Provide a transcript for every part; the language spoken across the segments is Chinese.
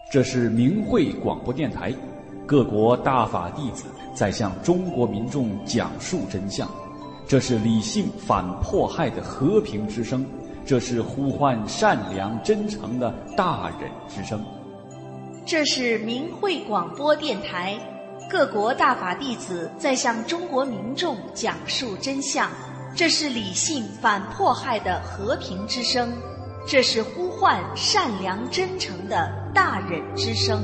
这是明慧广播电台，各国大法弟子在向中国民众讲述真相。这是理性反迫害的和平之声，这是呼唤善良真诚的大忍之声。 这是明慧广播电台，各国大法弟子在向中国民众讲述真相。这是理性反迫害的和平之声，这是呼唤善良真诚的大忍之声。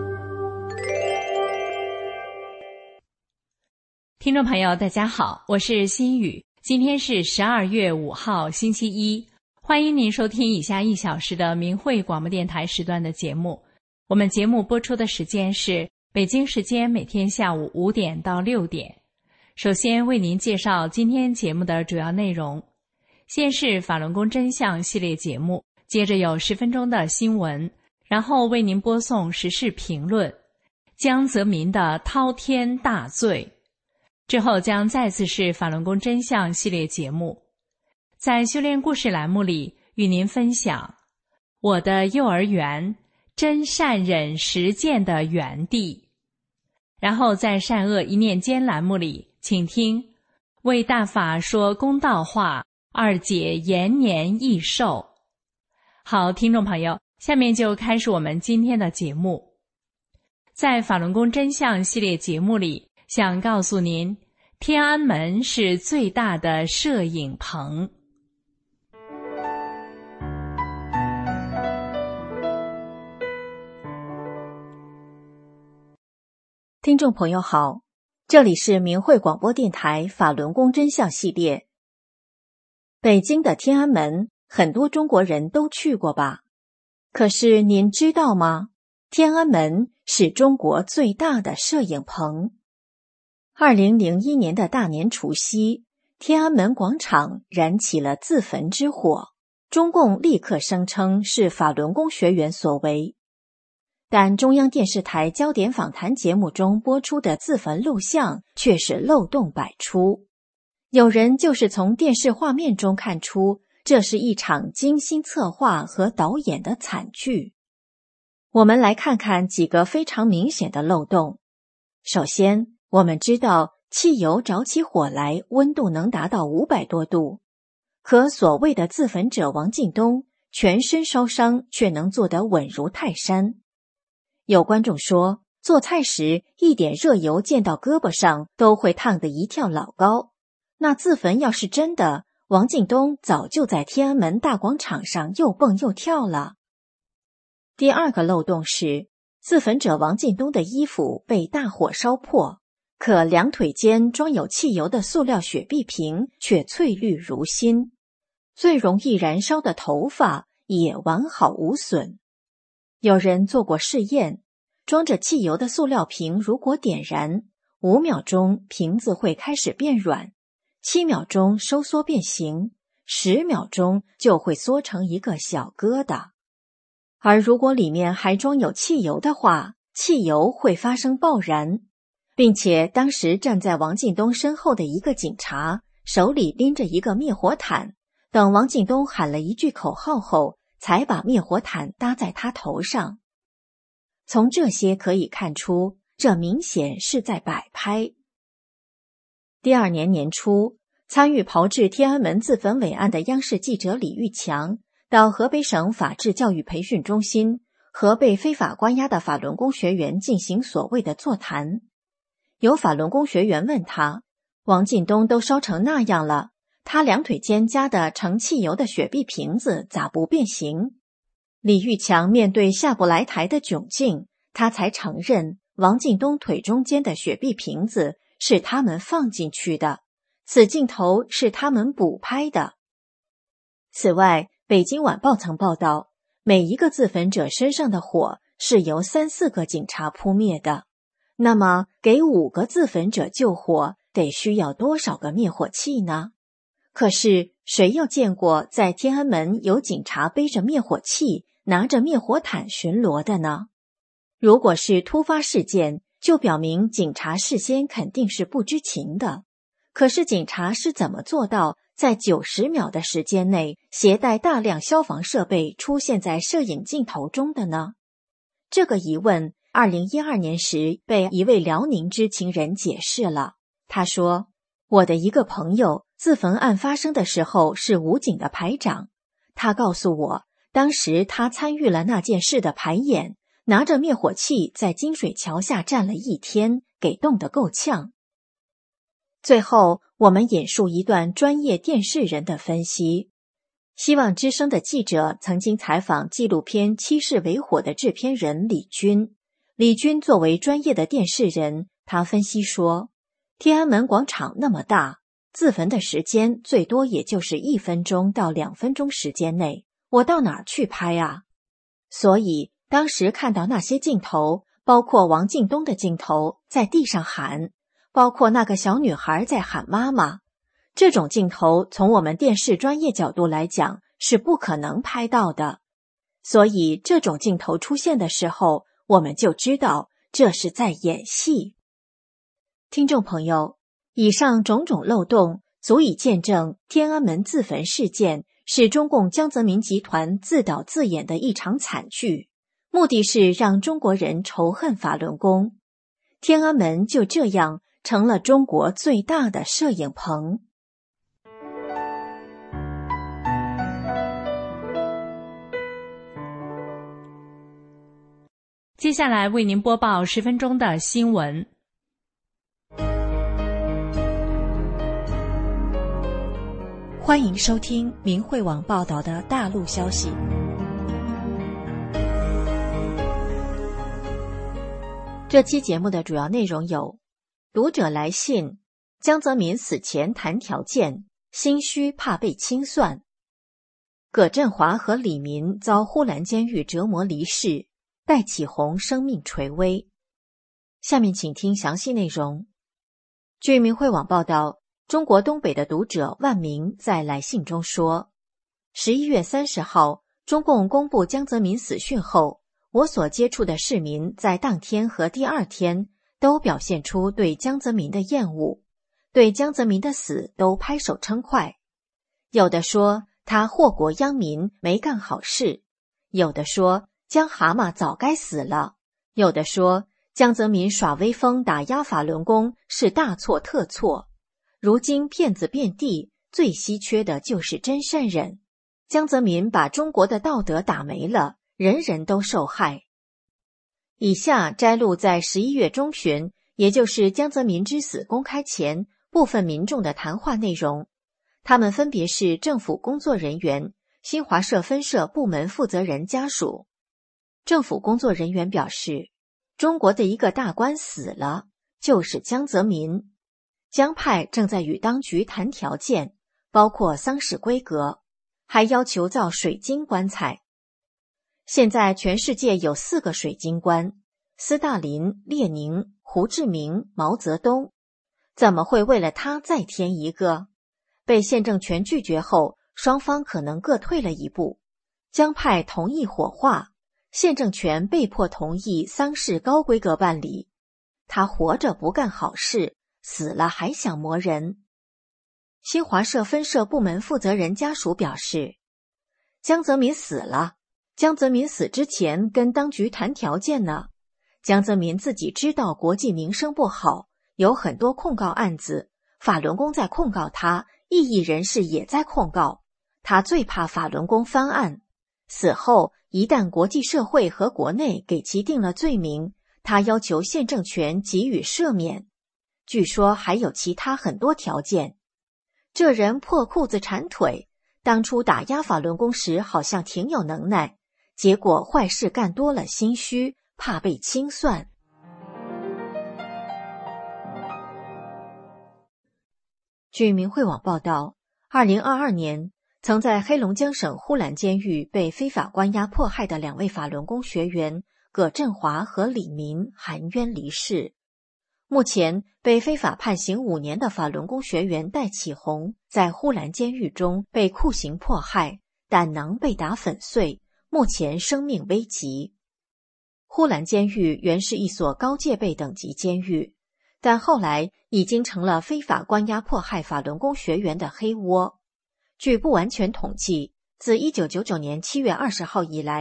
听众朋友大家好，我是心雨，今天是12月5号星期一，欢迎您收听以下1小时的明慧广播电台时段的节目。我们节目播出的时间是北京时间每天下午5点到6点。首先为您介绍今天节目的主要内容，先是法轮功真相系列节目，接着有10分钟的新闻，然后为您播送时事评论，江泽民的滔天大罪。之后将再次是法轮功真相系列节目，在修炼故事栏目里与您分享我的幼儿园真善忍实践的园地。然后在善恶一念间栏目里，请听为大法说公道话，二姐延年益寿。好，听众朋友，下面就开始我们今天的节目。在法轮功真相系列节目里，想告诉您，天安门是最大的摄影棚。 听众朋友好，这里是明慧广播电台法轮功真相系列。北京的天安门，很多中国人都去过吧？可是您知道吗？天安门是中国最大的摄影棚。2001年的大年除夕，天安门广场燃起了自焚之火，中共立刻声称是法轮功学员所为。但中央电视台焦点访谈节目中播出的自焚录像却是漏洞百出。有人就是从电视画面中看出，这是一场精心策划和导演的惨剧。我们来看看几个非常明显的漏洞。首先，我们知道汽油着起火来温度能达到500多度，可所谓的自焚者王进东全身烧伤却能做得稳如泰山。有观众说，做菜时一点热油溅到胳膊上都会烫得一跳老高。那自焚要是真的，王进东早就在天安门大广场上又蹦又跳了。第二个漏洞是，自焚者王进东的衣服被大火烧破，可两腿间装有汽油的塑料雪碧瓶却翠绿如新，最容易燃烧的头发也完好无损。有人做过试验，装着汽油的塑料瓶如果点燃，5秒钟瓶子会开始变软，7秒钟收缩变形，10秒钟就会缩成一个小疙瘩。而如果里面还装有汽油的话，汽油会发生爆燃，并且当时站在王进东身后的一个警察手里拎着一个灭火毯，等王进东喊了一句口号后，才把灭火毯搭在他头上。从这些可以看出，这明显是在摆拍。第二年年初，参与炮制天安门自焚伪案的央视记者李玉强到河北省法治教育培训中心和被非法关押的法轮功学员进行所谓的座谈。有法轮功学员问他，王进东都烧成那样了，他两腿间夹的盛汽油的雪碧瓶子咋不变形？李玉强面对下不来台的窘境，他才承认王进东腿中间的雪碧瓶子是他们放进去的，此镜头是他们补拍的。此外，北京晚报曾报道，每一个自焚者身上的火是由3、4个警察扑灭的，那么给5个自焚者救火得需要多少个灭火器呢？可是谁又见过在天安门有警察背着灭火器拿着灭火毯巡逻的呢？如果是突发事件，就表明警察事先肯定是不知情的。可是警察是怎么做到在90秒的时间内携带大量消防设备出现在摄影镜头中的呢？ 这个疑问2012年时被一位辽宁知情人解释了。他说，我的一个朋友自焚案发生的时候是武警的排长，他告诉我，当时他参与了那件事的排演，拿着灭火器在金水桥下站了1天，给冻得够呛。最后，我们引述一段专业电视人的分析。希望之声的记者曾经采访纪录片《七世为火》的制片人李军。李军作为专业的电视人，他分析说，天安门广场那么大，自焚的时间最多也就是1分钟到2分钟时间内，我到哪儿去拍啊？所以当时看到那些镜头，包括王敬东的镜头在地上喊，包括那个小女孩在喊妈妈，这种镜头从我们电视专业角度来讲是不可能拍到的。所以这种镜头出现的时候，我们就知道这是在演戏。听众朋友，以上种种漏洞足以见证天安门自焚事件是中共江泽民集团自导自演的一场惨剧，目的是让中国人仇恨法轮功。天安门就这样成了中国最大的摄影棚。 接下来为您播报10分钟的新闻。 欢迎收听明慧网报道的大陆消息。这期节目的主要内容有：读者来信，江泽民死前谈条件，心虚怕被清算；葛振华和李民遭呼兰监狱折磨离世，戴启宏生命垂危。下面请听详细内容。据明慧网报道，中国东北的读者万明在来信中说，11月30号，中共公布江泽民死讯后，我所接触的市民在当天和第2天都表现出对江泽民的厌恶，对江泽民的死都拍手称快。有的说他祸国殃民，没干好事；有的说江蛤蟆早该死了；有的说江泽民耍威风打压法轮功是大错特错。如今骗子遍地，最稀缺的就是真善忍。江泽民把中国的道德打没了，人人都受害。以下摘录在11月中旬，也就是江泽民之死公开前，部分民众的谈话内容。他们分别是政府工作人员、新华社分社部门负责人家属。政府工作人员表示，中国的一个大官死了，就是江泽民。江派正在与当局谈条件，包括丧事规格，还要求造水晶棺材。现在全世界有4个水晶棺，斯大林、列宁、胡志明、毛泽东，怎么会为了他再添一个？被宪政权拒绝后，双方可能各退了一步。江派同意火化，宪政权被迫同意丧事高规格办理。他活着不干好事，死了还想磨人。新华社分社部门负责人家属表示，江泽民死了，江泽民死之前跟当局谈条件呢。江泽民自己知道国际名声不好，有很多控告案子，法轮功在控告他，异议人士也在控告，他最怕法轮功翻案。死后一旦国际社会和国内给其定了罪名，他要求宪政权给予赦免。据说还有其他很多条件。这人破裤子缠腿，当初打压法轮功时好像挺有能耐，结果坏事干多了，心虚，怕被清算。据明慧网报道，2022年曾在黑龙江省呼兰监狱被非法关押迫害的2位法轮功学员葛振华和李民含冤离世。目前被非法判刑5年的法轮功学员戴启宏在呼兰监狱中被酷刑迫害，胆囊被打粉碎，目前生命危急。呼兰监狱原是一所高戒备等级监狱，但后来已经成了非法关押迫害法轮功学员的黑窝。据不完全统计，自1999年7月20号以来，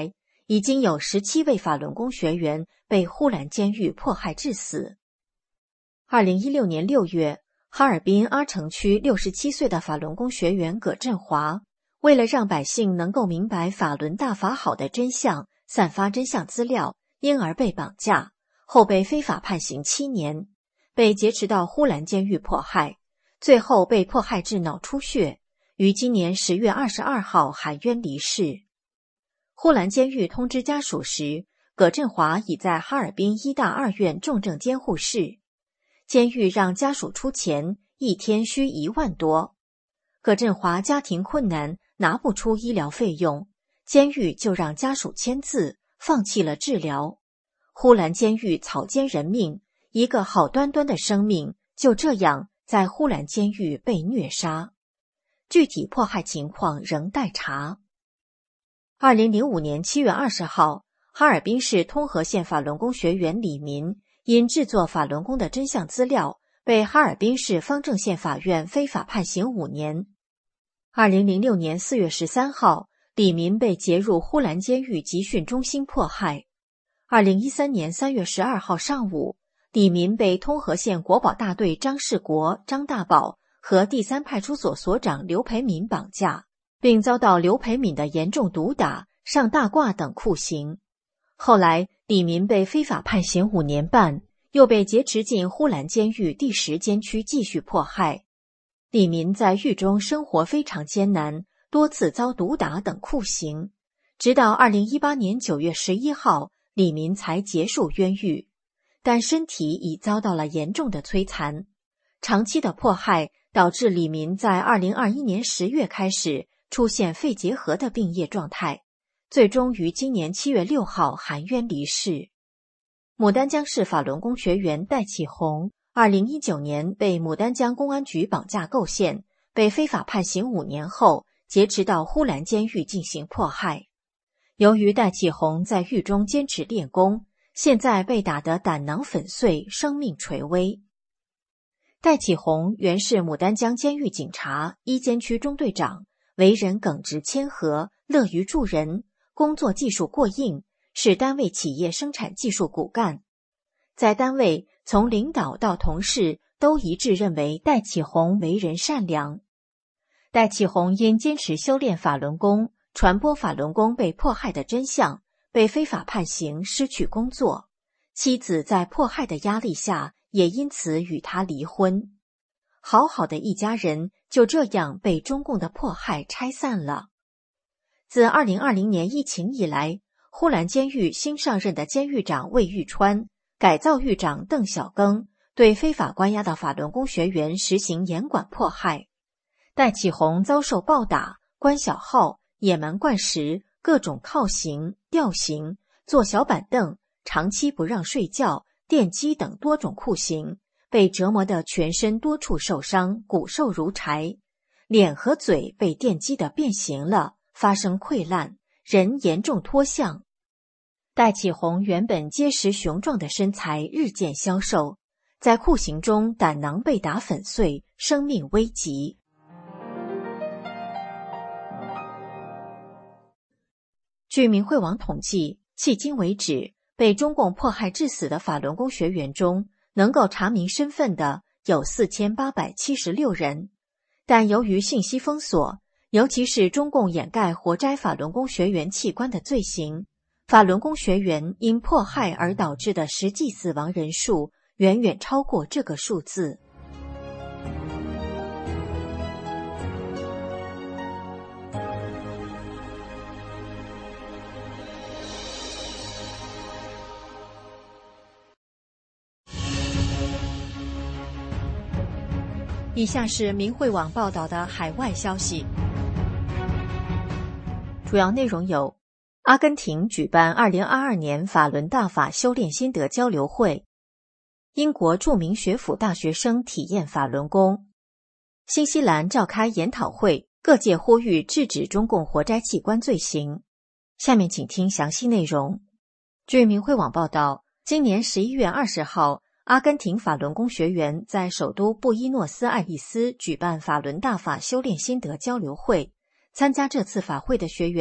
已经有17位法轮功学员被呼兰监狱迫害致死。2016年6月，哈尔滨阿城区67岁的法轮功学员葛振华，为了让百姓能够明白法轮大法好的真相，散发真相资料，因而被绑架，后被非法判刑7年，被劫持到呼兰监狱迫害，最后被迫害致脑出血，于今年10月22号含冤离世。呼兰监狱通知家属时，葛振华已在哈尔滨医大2院重症监护室，监狱让家属出钱，一天需1万多。葛振华家庭困难，拿不出医疗费用，监狱就让家属签字，放弃了治疗。呼兰监狱草菅人命，一个好端端的生命就这样在呼兰监狱被虐杀。具体迫害情况仍待查。2005年7月20号，哈尔滨市通河县法轮功学员李民因制作法轮功的真相资料，被哈尔滨市方正县法院非法判刑5年。2006年4月13号，李民被劫入呼兰监狱集训中心迫害。2013年3月12号上午，李民被通河县国保大队张世国、张大宝和第3派出所所长刘培敏绑架，并遭到刘培敏的严重毒打、上大褂等酷刑。后来，李民被非法判刑5年半，又被劫持进呼兰监狱第10监区继续迫害。李民在狱中生活非常艰难，多次遭毒打等酷刑，直到2018年9月11号，李民才结束冤狱，但身体已遭到了严重的摧残。长期的迫害导致李民在2021年10月开始出现肺结核的病业状态，最终于今年7月6号含冤离世。牡丹江市法轮功学员戴启红2019年被牡丹江公安局绑架构陷，被非法判刑5年后劫持到呼兰监狱进行迫害。由于戴启红在狱中坚持练功，现在被打得胆囊粉碎，生命垂危。戴启红原是牡丹江监狱警察1监区中队长，为人耿直谦和，乐于助人，工作技术过硬，是单位企业生产技术骨干。在单位，从领导到同事都一致认为戴启红为人善良。戴启红因坚持修炼法轮功，传播法轮功被迫害的真相，被非法判刑，失去工作。妻子在迫害的压力下，也因此与他离婚。好好的一家人就这样被中共的迫害拆散了。自2020年疫情以来，呼兰监狱新上任的监狱长魏玉川、改造狱长邓小庚对非法关押的法轮功学员实行严管迫害。戴启红遭受暴打、关小号、野蛮灌食、各种铐刑、吊刑、坐小板凳、长期不让睡觉、电击等多种酷刑，被折磨得全身多处受伤，骨瘦如柴，脸和嘴被电击得变形了，发生溃烂，人严重脱相。戴启红原本结实雄壮的身材日渐消瘦，在酷刑中胆囊被打粉碎，生命危急。据明慧网统计，迄今为止，被中共迫害致死的法轮功学员中，能够查明身份的有4876人，但由于信息封锁，尤其是中共掩盖活摘法轮功学员器官的罪行，法轮功学员因迫害而导致的实际死亡人数远远超过这个数字。以下是明慧网报道的海外消息，主要内容有：阿根廷举办2022年法轮大法修炼心得交流会，英国著名学府大学生体验法轮功，新西兰召开研讨会，各界呼吁制止中共活摘器官罪行。下面请听详细内容。据明慧网报道，今年11月20号，阿根廷法轮功学员在首都布宜诺斯艾利斯举办法轮大法修炼心得交流会。参加这次法会的学员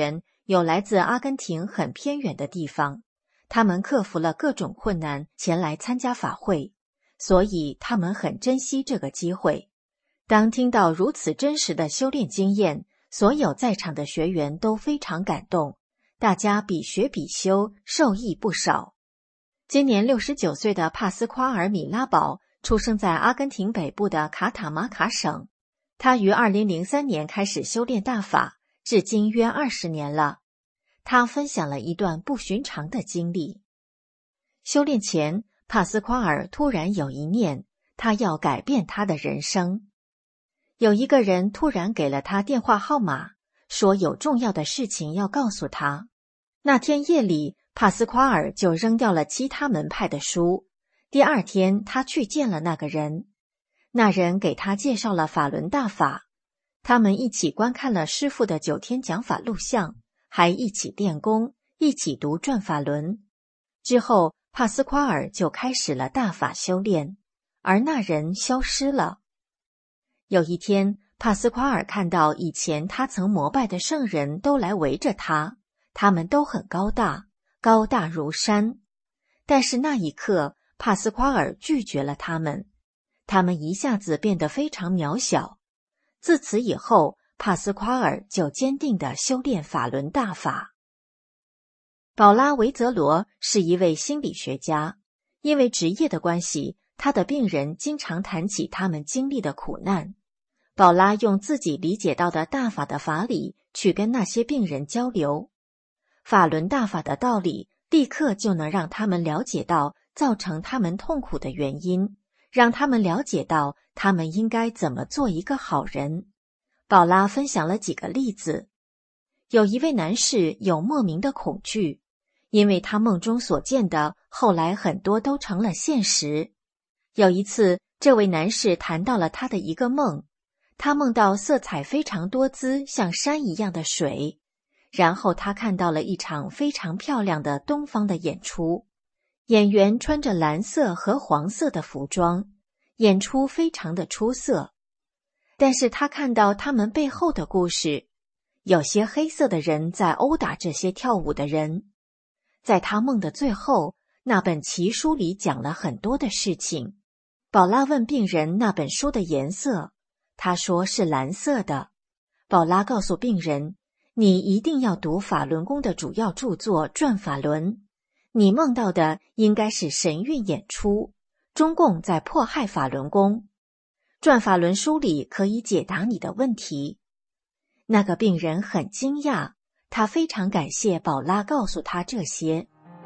有来自阿根廷很偏远的地方，他们克服了各种困难前来参加法会，所以他们很珍惜这个机会。当听到如此真实的修炼经验，所有在场的学员都非常感动，大家比学比修，受益不少。今年69岁的帕斯夸尔·米拉堡出生在阿根廷北部的卡塔马卡省，他于2003年开始修炼大法，至今约20年了。他分享了一段不寻常的经历。修炼前，帕斯夸尔突然有一念，他要改变他的人生。有一个人突然给了他电话号码，说有重要的事情要告诉他。那天夜里，帕斯夸尔就扔掉了其他门派的书。第二天，他去见了那个人，那人给他介绍了法轮大法。他们一起观看了师父的9天讲法录像，还一起练功，一起读转法轮。之后，帕斯夸尔就开始了大法修炼，而那人消失了。有一天，帕斯夸尔看到以前他曾膜拜的圣人都来围着他，他们都很高大，高大如山。但是那一刻，帕斯夸尔拒绝了他们，他们一下子变得非常渺小。自此以后，帕斯夸尔就坚定地修炼法轮大法。保拉·维泽罗是一位心理学家，因为职业的关系，他的病人经常谈起他们经历的苦难。保拉用自己理解到的大法的法理去跟那些病人交流，法轮大法的道理立刻就能让他们了解到造成他们痛苦的原因，让他们了解到他们应该怎么做一个好人。保拉分享了几个例子。有一位男士有莫名的恐惧，因为他梦中所见的后来很多都成了现实。有一次，这位男士谈到了他的一个梦，他梦到色彩非常多姿，像山一样的水，然后他看到了一场非常漂亮的东方的演出，演员穿着蓝色和黄色的服装，演出非常的出色。但是他看到他们背后的故事，有些黑色的人在殴打这些跳舞的人。在他梦的最后，那本奇书里讲了很多的事情。保拉问病人那本书的颜色，他说是蓝色的。保拉告诉病人，你一定要读法轮功的主要著作《转法轮》，你梦到的应该是神韵演出，中共在迫害法轮功。转法轮书里可以解答你的问题。那个病人很惊讶，他非常感谢保拉告诉他这些。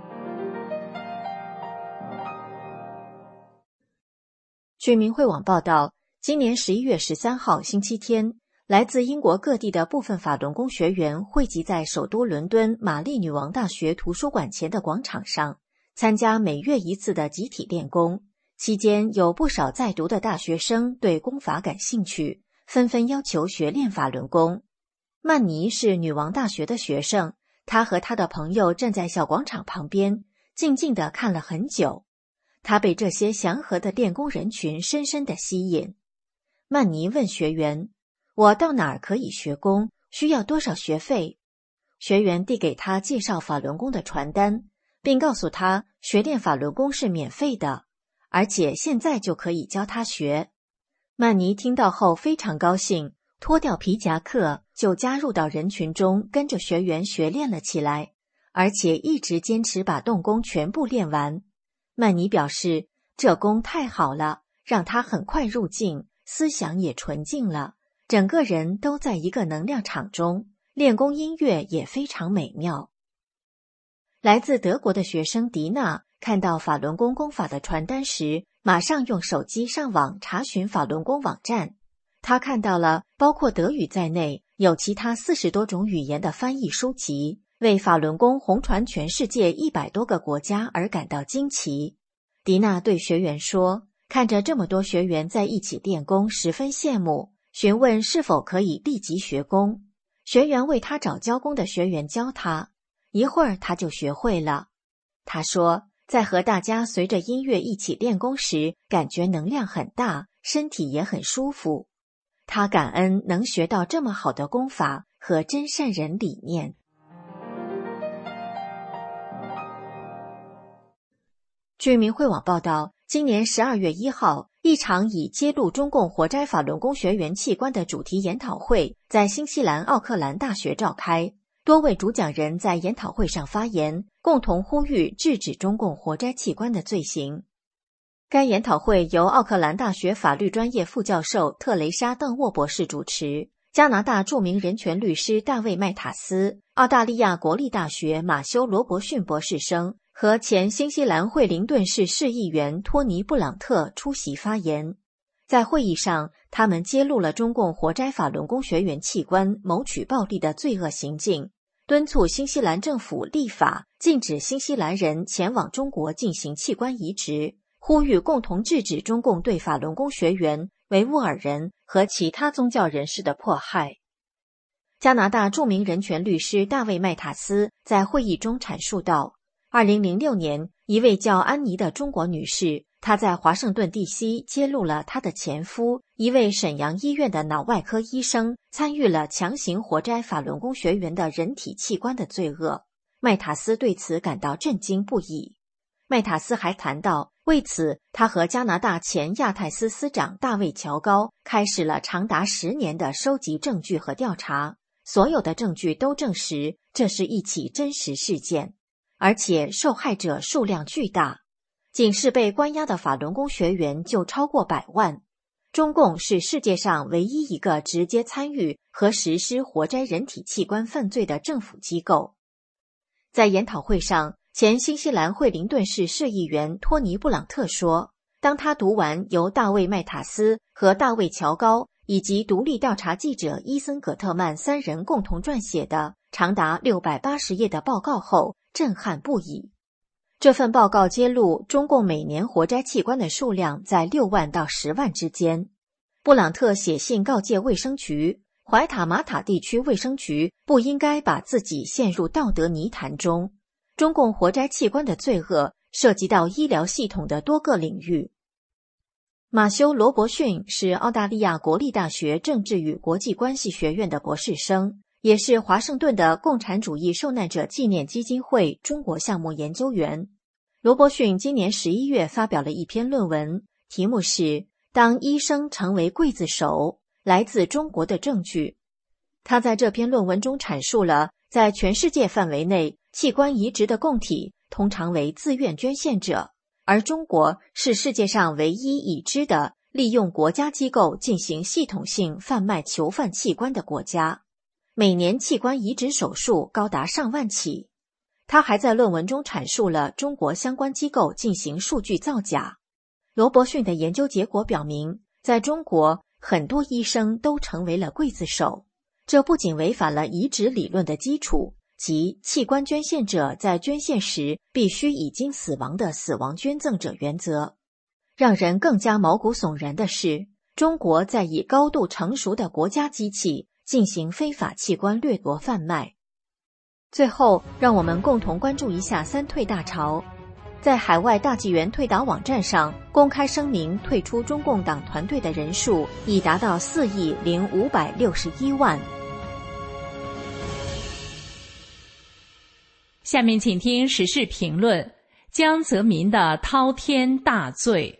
据明慧网报道，今年11月13号星期天，来自英国各地的部分法轮功学员汇集在首都伦敦玛丽女王大学图书馆前的广场上，参加每月一次的集体练功。期间有不少在读的大学生对功法感兴趣，纷纷要求学练法轮功。曼尼是女王大学的学生，他和他的朋友站在小广场旁边，静静地看了很久。他被这些祥和的练功人群深深地吸引。曼尼问学员，我到哪儿可以学功？需要多少学费？学员递给他介绍法轮功的传单，并告诉他学练法轮功是免费的，而且现在就可以教他学。曼尼听到后非常高兴，脱掉皮夹克就加入到人群中，跟着学员学练了起来，而且一直坚持把动功全部练完。曼尼表示，这功太好了，让他很快入境，思想也纯净了，整个人都在一个能量场中，练功音乐也非常美妙。来自德国的学生迪娜看到法轮功功法的传单时，马上用手机上网查询法轮功网站。他看到了包括德语在内有其他40多种语言的翻译书籍，为法轮功红传全世界100多个国家而感到惊奇。迪娜对学员说，看着这么多学员在一起练功，十分羡慕，询问是否可以立即学功。学员为他找教功的学员教他，一会儿他就学会了。他说，在和大家随着音乐一起练功时，感觉能量很大，身体也很舒服。他感恩能学到这么好的功法和真善人理念。 据明慧网报道，今年12月1号，一场以揭露中共活摘法轮功学员器官的主题研讨会在新西兰奥克兰大学召开，多位主讲人在研讨会上发言，共同呼吁制止中共活摘器官的罪行。该研讨会由奥克兰大学法律专业副教授特蕾莎·邓沃博士主持，加拿大著名人权律师大卫·麦塔斯、澳大利亚国立大学马修·罗伯逊博士生和前新西兰惠灵顿市市议员托尼·布朗特出席发言。在会议上，他们揭露了中共活摘法轮功学员器官谋取暴利的罪恶行径，敦促新西兰政府立法禁止新西兰人前往中国进行器官移植，呼吁共同制止中共对法轮功学员、维吾尔人和其他宗教人士的迫害。加拿大著名人权律师大卫·麦塔斯在会议中阐述道，2006年，一位叫安妮的中国女士，她在华盛顿 DC 揭露了她的前夫，一位沈阳医院的脑外科医生，参与了强行活摘法轮功学员的人体器官的罪恶。麦塔斯对此感到震惊不已。麦塔斯还谈到，为此他和加拿大前亚太司司长大卫·乔高开始了长达10年的收集证据和调查，所有的证据都证实这是一起真实事件，而且受害者数量巨大，仅是被关押的法轮功学员就超过100万。中共是世界上唯一一个直接参与和实施活摘人体器官犯罪的政府机构。在研讨会上，前新西兰惠灵顿市市议员托尼·布朗特说，当他读完由大卫·麦塔斯和大卫·乔高以及独立调查记者伊森·葛特曼3人共同撰写的长达680页的报告后，震撼不已。这份报告揭露，中共每年活摘器官的数量在6万到10万之间。布朗特写信告诫卫生局，怀塔马塔地区卫生局不应该把自己陷入道德泥潭中。中共活摘器官的罪恶涉及到医疗系统的多个领域。马修·罗伯逊是澳大利亚国立大学政治与国际关系学院的博士生，也是华盛顿的共产主义受难者纪念基金会中国项目研究员。罗伯逊今年11月发表了一篇论文，题目是当医生成为刽子手，来自中国的证据。他在这篇论文中阐述了，在全世界范围内，器官移植的供体通常为自愿捐献者，而中国是世界上唯一已知的利用国家机构进行系统性贩卖囚犯器官的国家。每年器官移植手术高达上万起。他还在论文中阐述了中国相关机构进行数据造假。罗伯逊的研究结果表明，在中国，很多医生都成为了刽子手。这不仅违反了移植理论的基础，即器官捐献者在捐献时必须已经死亡的死亡捐赠者原则。让人更加毛骨悚然的是，中国在以高度成熟的国家机器进行非法器官掠夺贩卖。最后，让我们共同关注一下3退大潮。在海外大纪元退党网站上公开声明退出中共党团队的人数已达到4亿0561万。 下面请听时事评论：江泽民的滔天大罪。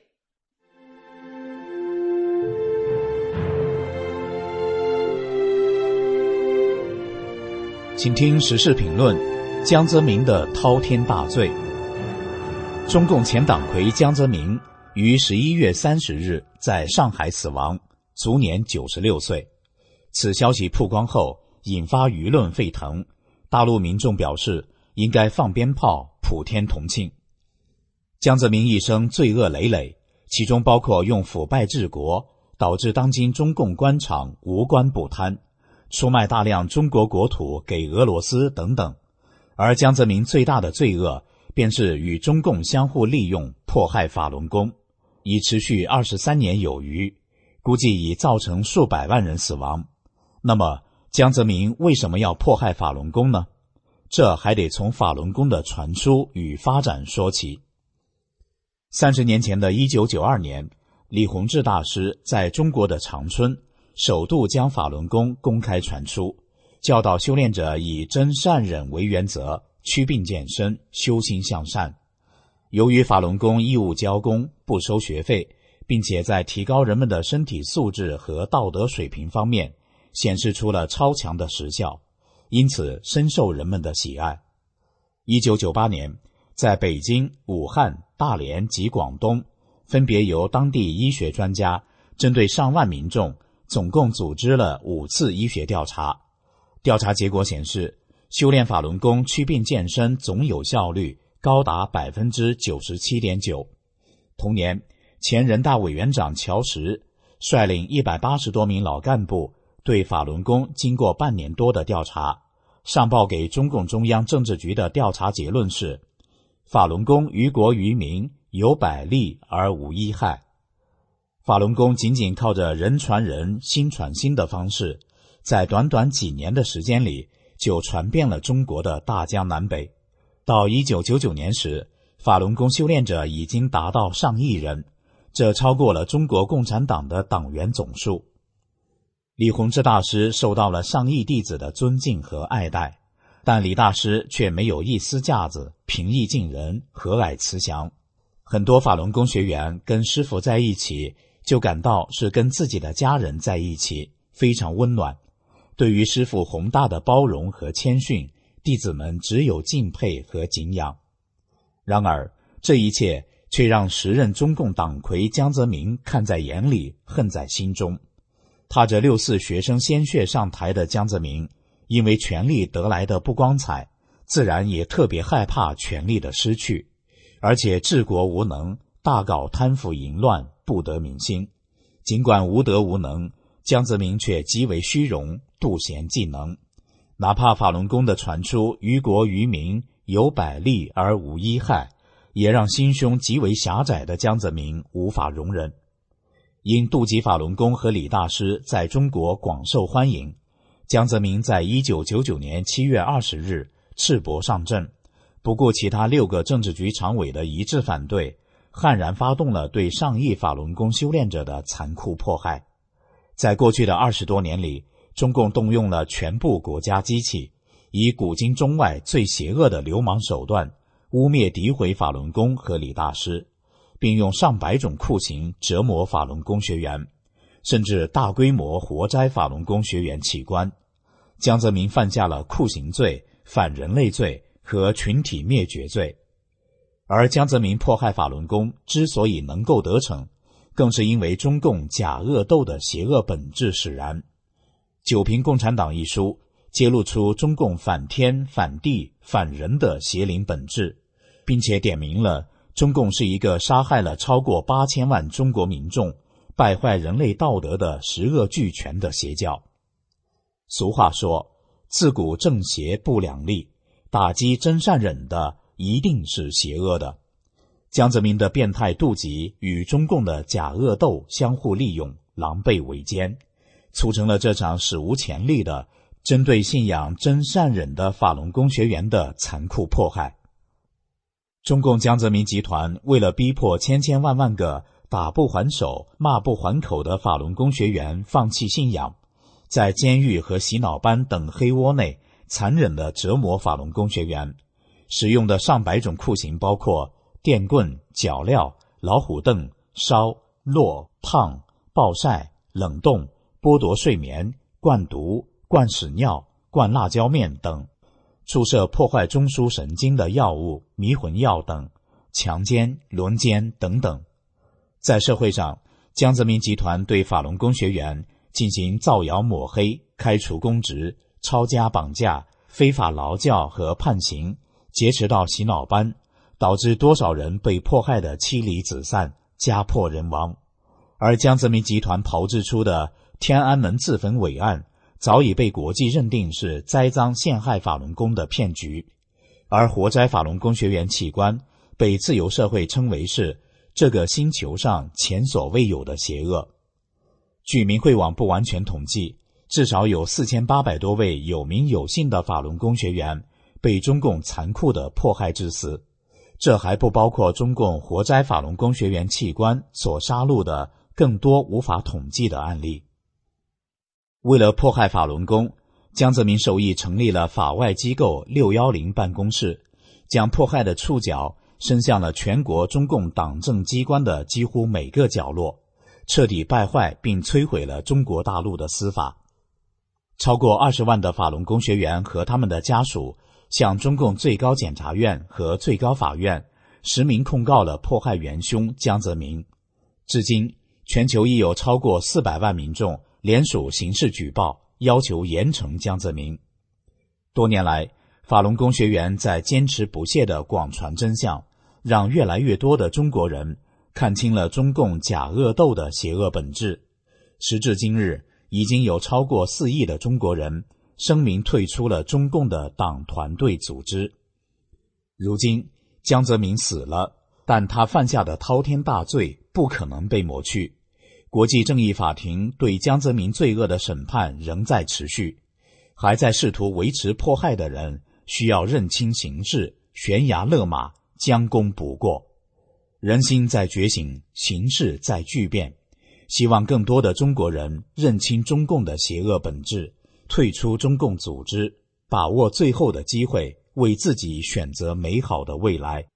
请听时事评论：江泽民的滔天大罪。中共前党魁江泽民于11月30日在上海死亡，卒年96岁。此消息曝光后，引发舆论沸腾，大陆民众表示应该放鞭炮，普天同庆。江泽民一生罪恶累累，其中包括用腐败治国，导致当今中共官场无官不贪，出卖大量中国国土给俄罗斯等等。而江泽民最大的罪恶便是与中共相互利用，迫害法轮功，已持续23年有余，估计已造成数百万人死亡。那么江泽民为什么要迫害法轮功呢？这还得从法轮功的传出与发展说起。30年前的1992年，李洪志大师在中国的长春首度将法轮功公开传出，教导修炼者以真善忍为原则，祛病健身，修心向善。 由于法轮功义务教功，不收学费，并且在提高人们的身体素质和道德水平方面显示出了超强的实效，因此深受人们的喜爱。1998年，在北京、武汉、大连及广东，分别由当地医学专家针对上万民众，总共组织了5次医学调查。调查结果显示，修炼法轮功祛病健身总有效率高达 97.9%。 同年，前人大委员长乔石率领180多名老干部对法轮功经过半年多的调查，上报给中共中央政治局的调查结论是：法轮功于国于民有百利而无一害。法轮功仅仅靠着人传人心传心的方式，在短短几年的时间里就传遍了中国的大江南北。到1999年时，法轮功修炼者已经达到上亿人，这超过了中国共产党的党员总数。李洪志大师受到了上亿弟子的尊敬和爱戴，但李大师却没有一丝架子，平易近人，和蔼慈祥。很多法轮功学员跟师父在一起，就感到是跟自己的家人在一起，非常温暖。对于师父宏大的包容和谦逊，弟子们只有敬佩和敬仰。然而，这一切却让时任中共党魁江泽民看在眼里，恨在心中。踏着6·4学生鲜血上台的江泽民，因为权力得来的不光彩，自然也特别害怕权力的失去，而且治国无能，大搞贪腐淫乱，不得民心。尽管无德无能，江泽民却极为虚荣，妒贤嫉能。哪怕法轮功的传出于国于民有百利而无一害，也让心胸极为狭窄的江泽民无法容忍。因妒忌法轮功和李大师在中国广受欢迎，江泽民在1999年7月20日赤膊上阵，不顾其他6个政治局常委的一致反对，悍然发动了对上亿法轮功修炼者的残酷迫害。在过去的20多年里，中共动用了全部国家机器，以古今中外最邪恶的流氓手段，污蔑诋毁法轮功和李大师，并用上百种酷刑折磨法轮功学员，甚至大规模活摘法轮功学员器官。江泽民犯下了酷刑罪、反人类罪和群体灭绝罪。而江泽民迫害法轮功之所以能够得逞，更是因为中共假恶斗的邪恶本质使然。《九评共产党》一书揭露出中共反天、反地、反人的邪灵本质，并且点明了中共是一个杀害了超过8000万中国民众、败坏人类道德的十恶俱全的邪教。俗话说，自古正邪不两立，打击真善忍的一定是邪恶的。江泽民的变态妒忌与中共的假恶斗相互利用，狼狈为奸，促成了这场史无前例的针对信仰真善忍的法轮功学员的残酷迫害。中共江泽民集团为了逼迫千千万万个打不还手、骂不还口的法轮功学员放弃信仰，在监狱和洗脑班等黑窝内残忍地折磨法轮功学员，使用的上百种酷刑包括电棍、脚镣、老虎凳、烧、落、烫、暴晒、冷冻、剥夺睡眠、灌毒、灌屎尿、灌辣椒面等，注射破坏中枢神经的药物、迷魂药等，强奸、轮奸等等。在社会上，江泽民集团对法轮功学员进行造谣抹黑、开除公职、抄家绑架、非法劳教和判刑，劫持到洗脑班，导致多少人被迫害得妻离子散、家破人亡。而江泽民集团炮制出的天安门自焚伪案，早已被国际认定是栽赃陷害法轮功的骗局，而活摘法轮功学员器官被自由社会称为是这个星球上前所未有的邪恶。据明慧网不完全统计，至少有4800多位有名有姓的法轮功学员被中共残酷地迫害致死，这还不包括中共活摘法轮功学员器官所杀戮的更多无法统计的案例。为了迫害法轮功，江泽民授意成立了法外机构610办公室，将迫害的触角伸向了全国中共党政机关的几乎每个角落，彻底败坏并摧毁了中国大陆的司法。超过20万的法轮功学员和他们的家属向中共最高检察院和最高法院实名控告了迫害元凶江泽民。至今，全球已有超过400万民众联署刑事举报，要求严惩江泽民。多年来，法轮功学员在坚持不懈地广传真相，让越来越多的中国人看清了中共假恶斗的邪恶本质。时至今日，已经有超过4亿的中国人声明退出了中共的党团队组织。如今，江泽民死了，但他犯下的滔天大罪不可能被抹去。国际正义法庭对江泽民罪恶的审判仍在持续，还在试图维持迫害的人需要认清形势，悬崖勒马，将功补过。人心在觉醒，形势在巨变，希望更多的中国人认清中共的邪恶本质，退出中共组织，把握最后的机会，为自己选择美好的未来。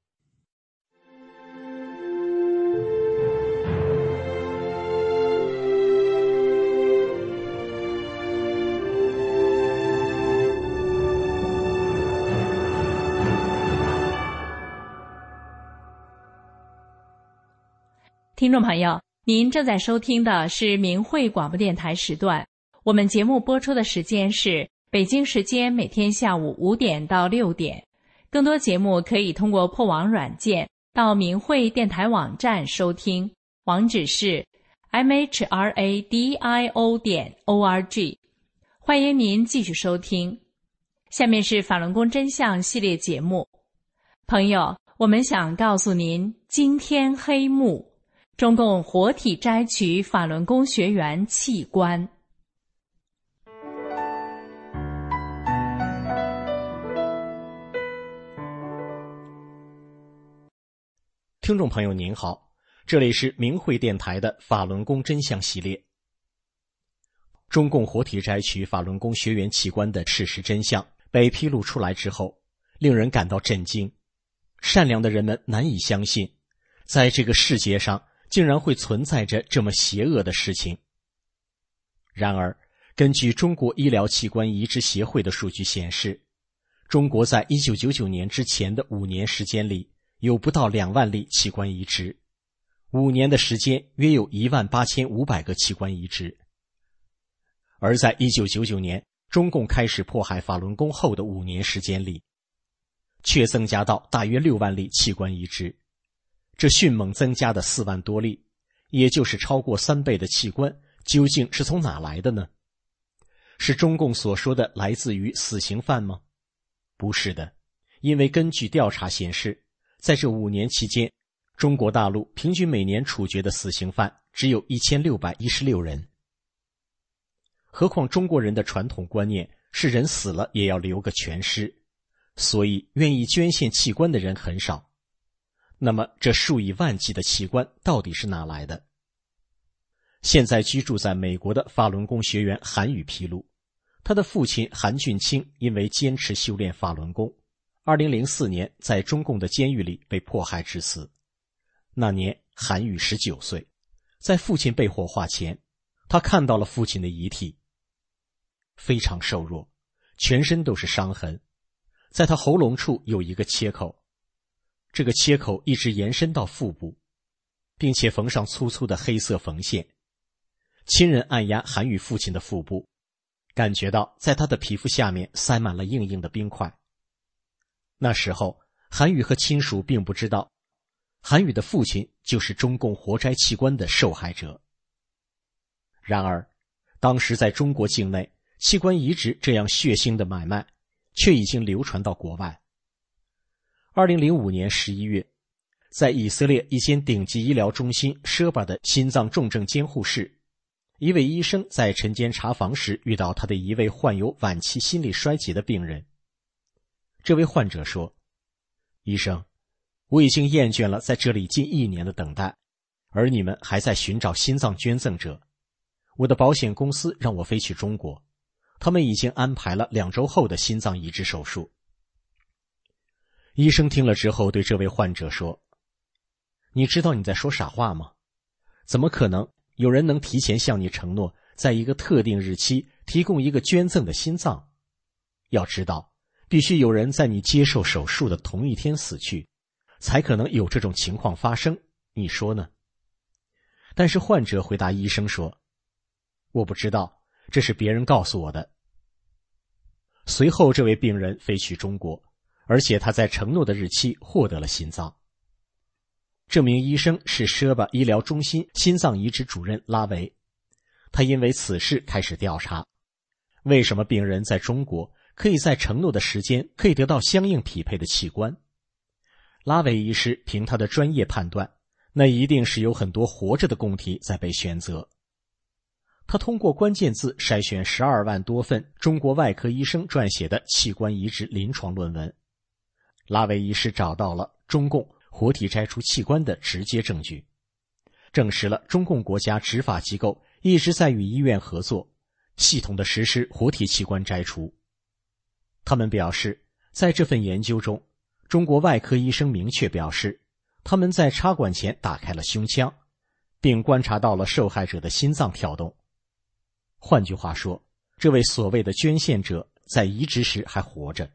听众朋友，您正在收听的是明慧广播电台时段，我们节目播出的时间是北京时间每天下午5点到6点。更多节目可以通过破网软件到明慧电台网站收听，网址是 mhradio.org。欢迎您继续收听。下面是法轮功真相系列节目。朋友，我们想告诉您，惊天黑幕，中共活体摘取法轮功学员器官。 听众朋友您好，这里是明慧电台的法轮功真相系列。中共活体摘取法轮功学员器官的事实真相被披露出来之后，令人感到震惊。善良的人们难以相信，在这个世界上竟然会存在着这么邪恶的事情。然而，根据中国医疗器官移植协会的数据显示，中国在1999年之前的5年时间里，有不到2万例器官移植，5年的时间约有18500个器官移植。而在1999年，中共开始迫害法轮功后的5年时间里，却增加到大约6万例器官移植。这迅猛增加的4万多例，也就是超过3倍的器官，究竟是从哪来的呢？是中共所说的来自于死刑犯吗？不是的，因为根据调查显示，在这5年期间，中国大陆平均每年处决的死刑犯只有1616人。何况中国人的传统观念是人死了也要留个全尸，所以愿意捐献器官的人很少。那么这数以万计的器官到底是哪来的？现在居住在美国的法轮功学员韩宇披露，他的父亲韩俊清因为坚持修炼法轮功，2004年在中共的监狱里被迫害致死。那年韩宇19岁，在父亲被火化前，他看到了父亲的遗体，非常瘦弱，全身都是伤痕，在他喉咙处有一个切口，这个切口一直延伸到腹部，并且缝上粗粗的黑色缝线。亲人按压韩宇父亲的腹部，感觉到在他的皮肤下面塞满了硬硬的冰块。那时候，韩宇和亲属并不知道，韩宇的父亲就是中共活摘器官的受害者。然而，当时在中国境内，器官移植这样血腥的买卖，却已经流传到国外。2005年11月，在以色列一间顶级医疗中心舍巴的心脏重症监护室，一位医生在晨间查房时遇到他的一位患有晚期心力衰竭的病人。这位患者说：“医生，我已经厌倦了在这里近1年的等待，而你们还在寻找心脏捐赠者。我的保险公司让我飞去中国，他们已经安排了2周后的心脏移植手术。” 医生听了之后对这位患者说：“你知道你在说傻话吗？怎么可能有人能提前向你承诺，在一个特定日期提供一个捐赠的心脏？要知道，必须有人在你接受手术的同一天死去，才可能有这种情况发生，你说呢？”但是患者回答医生说：“我不知道，这是别人告诉我的。”随后这位病人飞去中国，而且他在承诺的日期获得了心脏。这名医生是舍巴医疗中心心脏移植主任拉维，他因为此事开始调查，为什么病人在中国可以在承诺的时间可以得到相应匹配的器官。拉维医师凭他的专业判断，那一定是有很多活着的供体在被选择。他通过关键字筛选12万多份中国外科医生撰写的器官移植临床论文。拉维医师找到了中共活体摘除器官的直接证据，证实了中共国家执法机构一直在与医院合作，系统地实施活体器官摘除。他们表示，在这份研究中，中国外科医生明确表示，他们在插管前打开了胸腔，并观察到了受害者的心脏跳动。换句话说，这位所谓的捐献者在移植时还活着。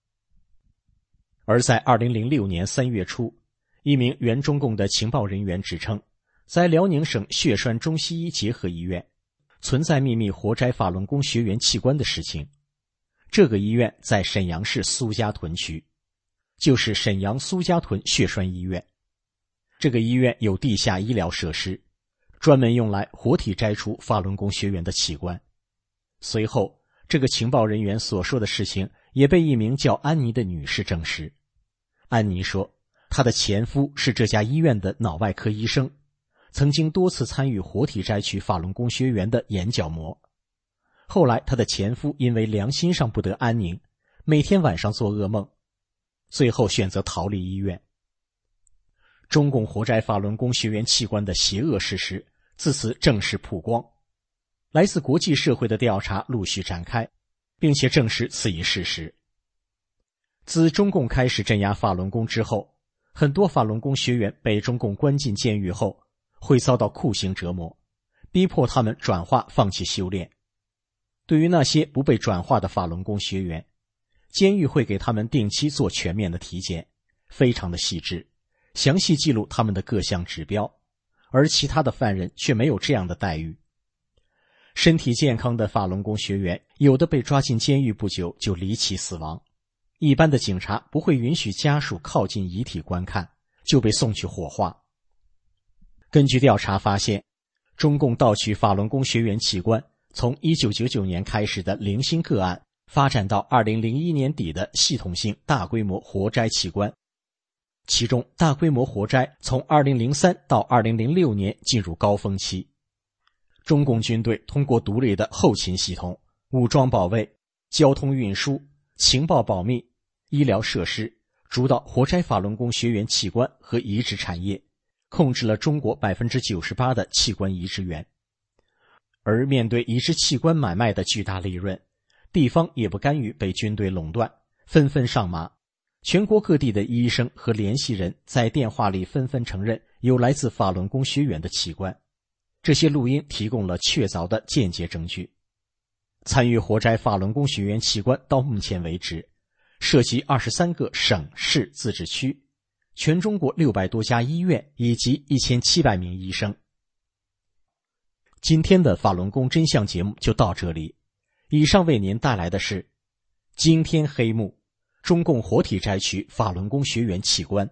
而在2006年3月初，一名原中共的情报人员指称，在辽宁省血栓中西医结合医院存在秘密活摘法轮功学员器官的事情。这个医院在沈阳市苏家屯区，就是沈阳苏家屯血栓医院。这个医院有地下医疗设施，专门用来活体摘除法轮功学员的器官。随后，这个情报人员所说的事情也被一名叫安妮的女士证实。安妮说，她的前夫是这家医院的脑外科医生，曾经多次参与活体摘取法轮功学员的眼角膜。后来她的前夫因为良心上不得安宁，每天晚上做噩梦，最后选择逃离医院。中共活摘法轮功学员器官的邪恶事实自此正式曝光，来自国际社会的调查陆续展开，并且证实此一事实。自中共开始镇压法轮功之后，很多法轮功学员被中共关进监狱后，会遭到酷刑折磨，逼迫他们转化放弃修炼。对于那些不被转化的法轮功学员，监狱会给他们定期做全面的体检，非常的细致，详细记录他们的各项指标，而其他的犯人却没有这样的待遇。身体健康的法轮功学员，有的被抓进监狱不久就离奇死亡，一般的警察不会允许家属靠近遗体观看，就被送去火化。根据调查发现，中共盗取法轮功学员器官从1999年开始的零星个案，发展到2001年底的系统性大规模活摘器官。其中大规模活摘从2003到2006年进入高峰期。中共军队通过独立的后勤系统、武装保卫、交通运输、情报保密、医疗设施，主导活摘法轮功学员器官和移植产业，控制了中国 98% 的器官移植源。而面对移植器官买卖的巨大利润，地方也不甘于被军队垄断，纷纷上马。全国各地的医生和联系人在电话里纷纷承认有来自法轮功学员的器官，这些录音提供了确凿的间接证据。参与活摘法轮功学员器官到目前为止，涉及23个省市自治区，全中国600多家医院以及1700名医生。今天的法轮功真相节目就到这里，以上为您带来的是惊天黑幕，中共活体摘取法轮功学员器官。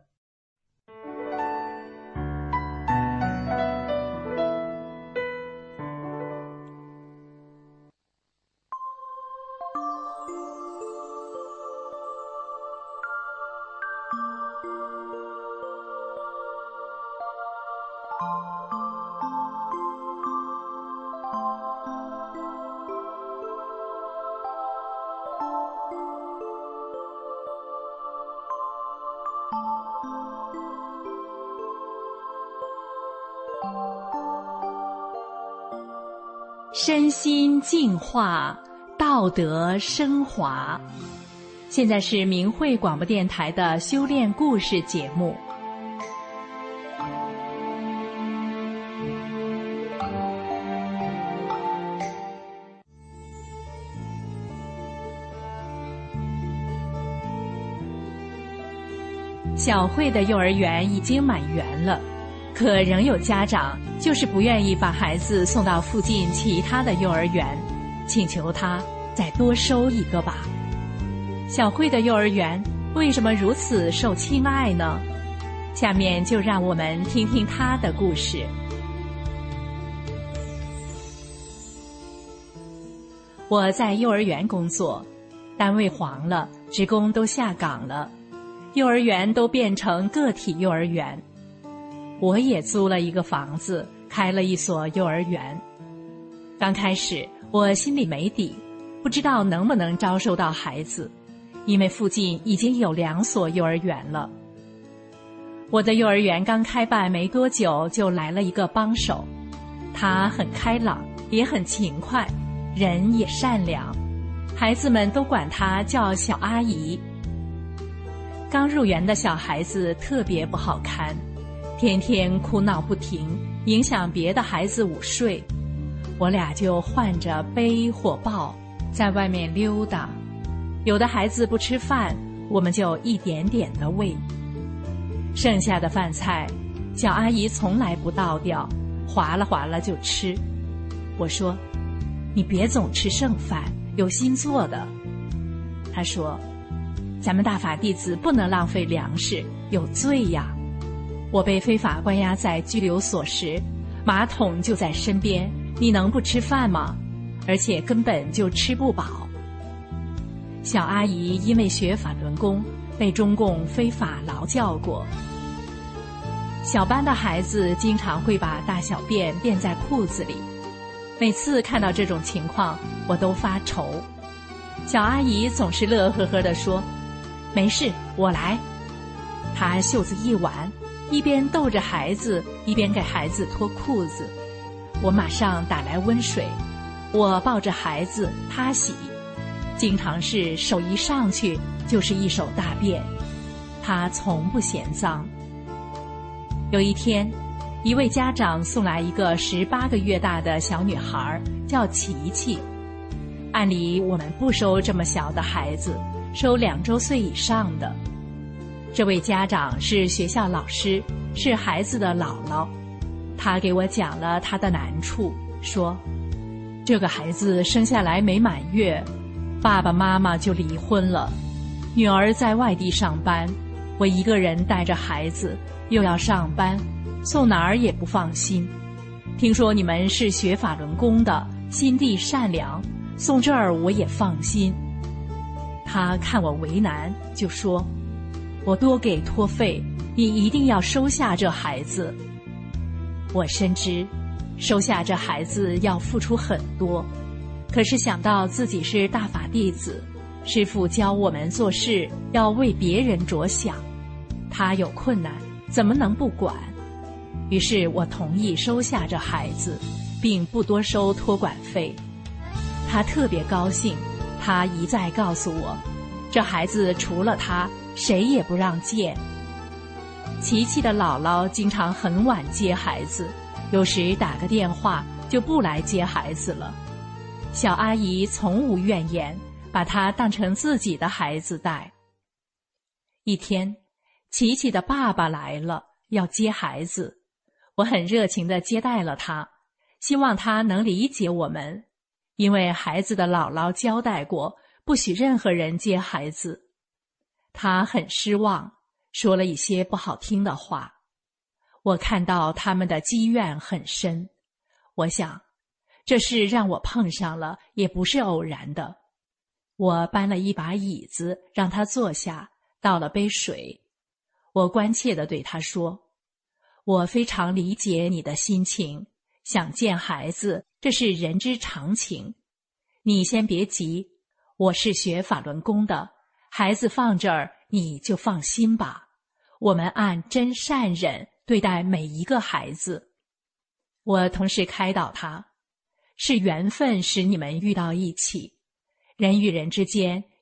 身心净化，道德升华。 现在是明慧广播电台的修炼故事节目。小慧的幼儿园已经满员了，可仍有家长就是不愿意把孩子送到附近其他的幼儿园，请求他再多收一个吧。小慧的幼儿园为什么如此受青睐呢？下面就让我们听听她的故事。我在幼儿园工作，单位黄了，职工都下岗了，幼儿园都变成个体幼儿园。我也租了一个房子，开了一所幼儿园。刚开始我心里没底，不知道能不能招收到孩子，因为附近已经有2所幼儿园了。我的幼儿园刚开办没多久，就来了一个帮手，他很开朗，也很勤快，人也善良，孩子们都管他叫小阿姨。刚入园的小孩子特别不好看，天天哭闹不停，影响别的孩子午睡。我俩就换着背或抱，在外面溜达。有的孩子不吃饭，我们就一点点的喂。剩下的饭菜，小阿姨从来不倒掉，划拉划拉就吃。我说：“你别总吃剩饭，有新做的。”她说：“咱们大法弟子不能浪费粮食，有罪呀。”我被非法关押在拘留所时，马桶就在身边，你能不吃饭吗？而且根本就吃不饱。小阿姨因为学法轮功，被中共非法劳教过。小班的孩子经常会把大小便便在裤子里，每次看到这种情况，我都发愁。小阿姨总是乐呵呵地说：“没事，我来。”她袖子一挽，一边逗着孩子，一边给孩子脱裤子。我马上打来温水，我抱着孩子，她洗。经常是手一上去就是一手大便，她从不嫌脏。有一天，一位家长送来一个18个月大的小女孩，叫琪琪。按理我们不收这么小的孩子，收2周岁以上的。这位家长是学校老师，是孩子的姥姥。她给我讲了她的难处，说这个孩子生下来没满月，爸爸妈妈就离婚了，女儿在外地上班，我一个人带着孩子，又要上班，送哪儿也不放心。听说你们是学法轮功的，心地善良，送这儿我也放心。他看我为难，就说：“我多给托费，你一定要收下这孩子。”我深知，收下这孩子要付出很多，可是想到自己是大法弟子，师父教我们做事要为别人着想，他有困难怎么能不管？于是我同意收下这孩子，并不多收托管费。他特别高兴，他一再告诉我，这孩子除了他，谁也不让见。琪琪的姥姥经常很晚接孩子，有时打个电话就不来接孩子了。小阿姨从无怨言，把他当成自己的孩子带。一天，琪琪的爸爸来了，要接孩子，我很热情地接待了他，希望他能理解我们，因为孩子的姥姥交代过，不许任何人接孩子。他很失望，说了一些不好听的话。我看到他们的积怨很深，我想，这事让我碰上了，也不是偶然的。我搬了一把椅子让他坐下，倒了杯水。我关切地对他说：“我非常理解你的心情，想见孩子，这是人之常情。你先别急，我是学法轮功的，孩子放这儿你就放心吧。我们按真善忍对待每一个孩子。”我同时开导他，是缘分使你们遇到一起，人与人之间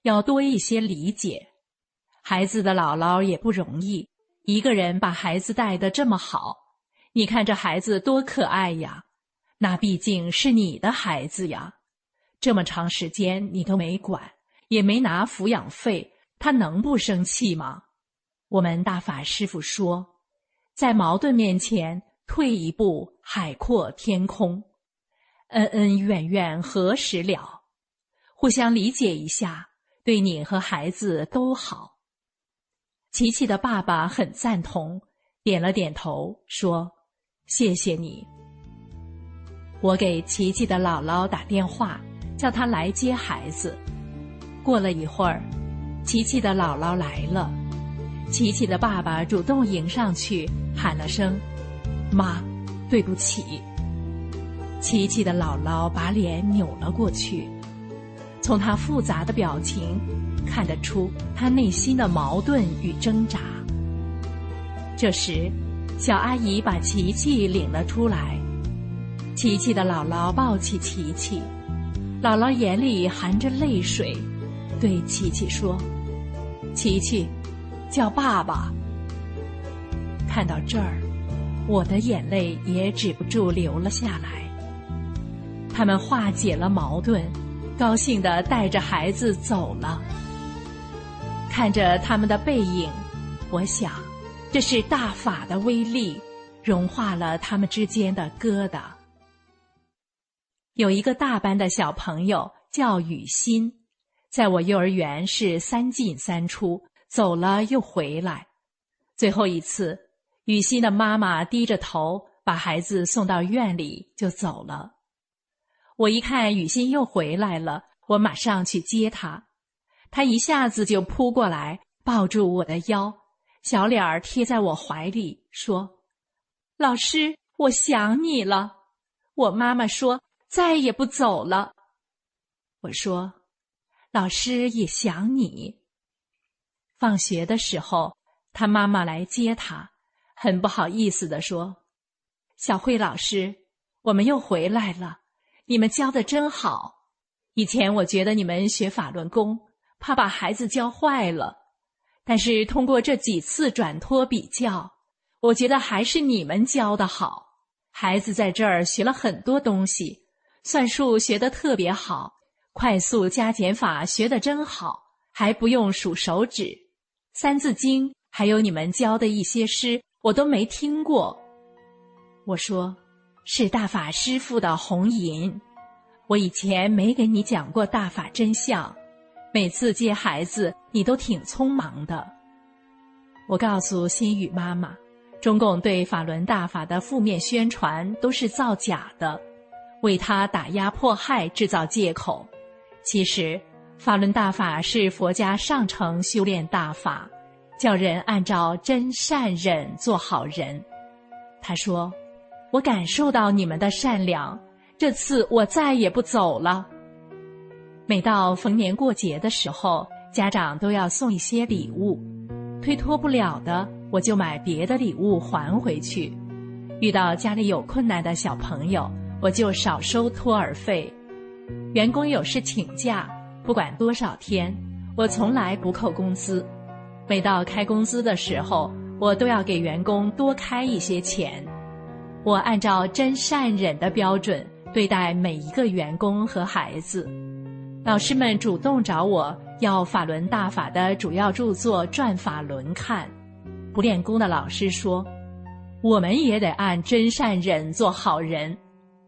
要多一些理解。孩子的姥姥也不容易，一个人把孩子带得这么好，你看这孩子多可爱呀，那毕竟是你的孩子呀。这么长时间你都没管，也没拿抚养费，他能不生气吗？我们大法师父说，在矛盾面前退一步，海阔天空，恩恩怨怨何时了？互相理解一下，对你和孩子都好。琪琪的爸爸很赞同，点了点头，说：谢谢你。我给琪琪的姥姥打电话，叫她来接孩子。过了一会儿，琪琪的姥姥来了，琪琪的爸爸主动迎上去，喊了声：妈，对不起。琪琪的姥姥把脸扭了过去，从她复杂的表情看得出她内心的矛盾与挣扎。这时，小阿姨把琪琪领了出来，琪琪的姥姥抱起琪琪，姥姥眼里含着泪水，对琪琪说：琪琪，叫爸爸。看到这儿，我的眼泪也止不住流了下来。他们化解了矛盾，高兴地带着孩子走了。看着他们的背影，我想，这是大法的威力，融化了他们之间的疙瘩。有一个大班的小朋友叫雨欣，在我幼儿园是3进3出，走了又回来。最后一次，雨欣的妈妈低着头把孩子送到院里就走了。我一看雨欣又回来了，我马上去接她。她一下子就扑过来，抱住我的腰，小脸儿贴在我怀里，说：老师，我想你了。我妈妈说再也不走了。我说：老师也想你。放学的时候，她妈妈来接她，很不好意思地说：小慧老师，我们又回来了，你们教得真好。以前我觉得你们学法轮功，怕把孩子教坏了，但是通过这几次转托比较，我觉得还是你们教得好。孩子在这儿学了很多东西，算术学得特别好，快速加减法学得真好，还不用数手指。三字经还有你们教的一些诗，我都没听过。我说：是大法师父的红银，我以前没给你讲过大法真相，每次接孩子你都挺匆忙的。我告诉心雨妈妈，中共对法轮大法的负面宣传都是造假的，为他打压迫害制造借口。其实法轮大法是佛家上乘修炼大法，叫人按照真善忍做好人。他说：我感受到你们的善良，这次我再也不走了。每到逢年过节的时候，家长都要送一些礼物，推脱不了的，我就买别的礼物还回去。遇到家里有困难的小朋友，我就少收托儿费。员工有事请假，不管多少天，我从来不扣工资。每到开工资的时候，我都要给员工多开一些钱。我按照真善忍的标准对待每一个员工和孩子。老师们主动找我要法轮大法的主要著作《转法轮》看。不练功的老师说，我们也得按真善忍做好人。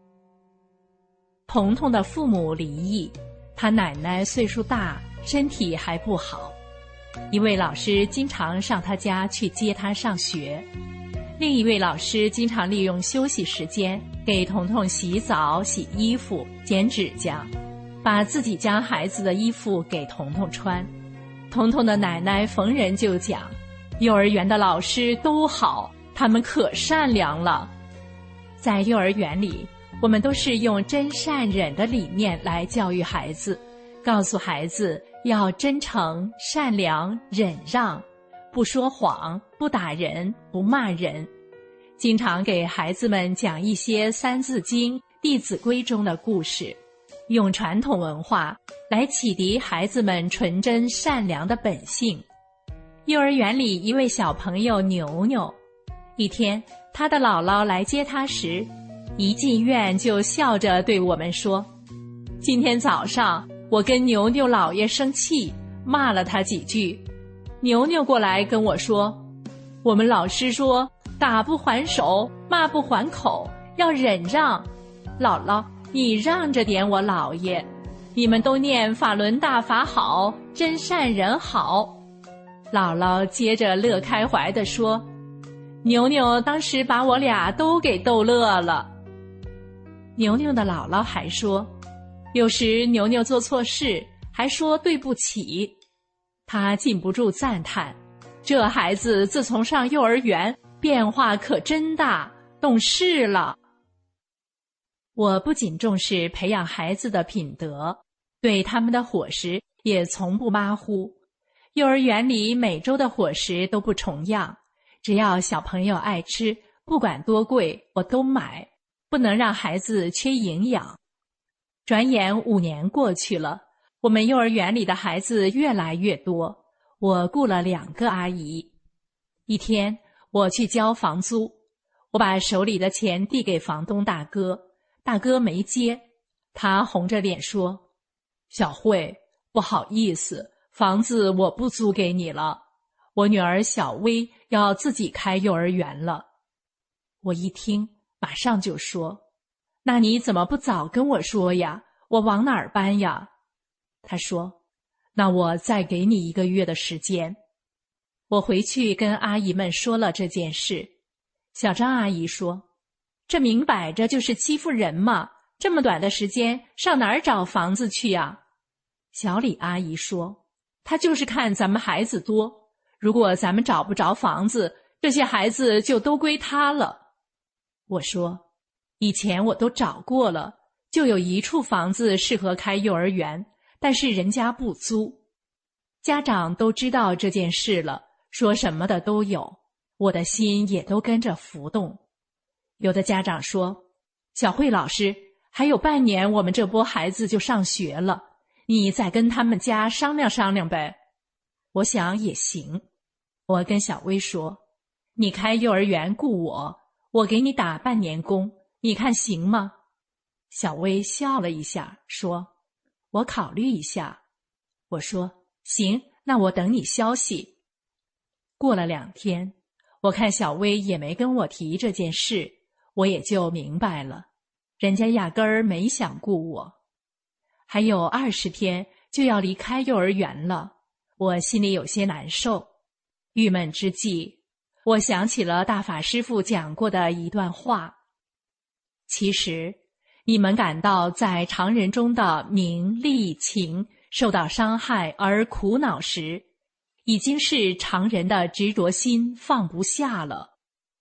彤彤的父母离异，他奶奶岁数大，身体还不好。一位老师经常上他家去接他上学，另一位老师经常利用休息时间给彤彤洗澡、洗衣服、剪指甲，把自己家孩子的衣服给彤彤穿。彤彤的奶奶逢人就讲，幼儿园的老师都好，他们可善良了。在幼儿园里，我们都是用真善忍的理念来教育孩子，告诉孩子要真诚、善良、忍让，不说谎，不打人，不骂人。经常给孩子们讲一些《三字经》《弟子规》中的故事。 用传统文化来启迪孩子们纯真善良的本性。幼儿园里一位小朋友牛牛，一天他的姥姥来接他时，一进院就笑着对我们说，今天早上我跟牛牛姥爷生气，骂了他几句。牛牛过来跟我说，我们老师说打不还手，骂不还口，要忍让。姥姥，你让着点我姥爷，你们都念法轮大法好，真善人好。姥姥接着乐开怀地说，牛牛当时把我俩都给逗乐了。牛牛的姥姥还说，有时牛牛做错事还说对不起。他禁不住赞叹，这孩子自从上幼儿园变化可真大，懂事了。我不仅重视培养孩子的品德，对他们的伙食也从不马虎。幼儿园里每周的伙食都不重样，只要小朋友爱吃，不管多贵我都买，不能让孩子缺营养。转眼5年过去了，我们幼儿园里的孩子越来越多，我雇了2个阿姨。一天我去交房租，我把手里的钱递给房东大哥，大哥没接，他红着脸说，小慧，不好意思，房子我不租给你了，我女儿小薇要自己开幼儿园了。我一听马上就说，那你怎么不早跟我说呀？我往哪儿搬呀？他说，那我再给你1个月的时间。我回去跟阿姨们说了这件事。小张阿姨说，这明摆着就是欺负人嘛，这么短的时间上哪儿找房子去呀？小李阿姨说，她就是看咱们孩子多，如果咱们找不着房子，这些孩子就都归她了。我说，以前我都找过了，就有1处房子适合开幼儿园，但是人家不租。家长都知道这件事了，说什么的都有，我的心也都跟着浮动。有的家长说，小慧老师，还有半年我们这波孩子就上学了，你再跟他们家商量商量呗。我想也行。我跟小薇说，你开幼儿园雇我，我给你打半年工，你看行吗？小薇笑了一下，说，我考虑一下。我说，行，那我等你消息。过了2天，我看小薇也没跟我提这件事，我也就明白了，人家压根儿没想雇我。还有20天就要离开幼儿园了，我心里有些难受。郁闷之际，我想起了大法师父讲过的一段话，其实你们感到在常人中的名利情受到伤害而苦恼时，已经是常人的执着心放不下了。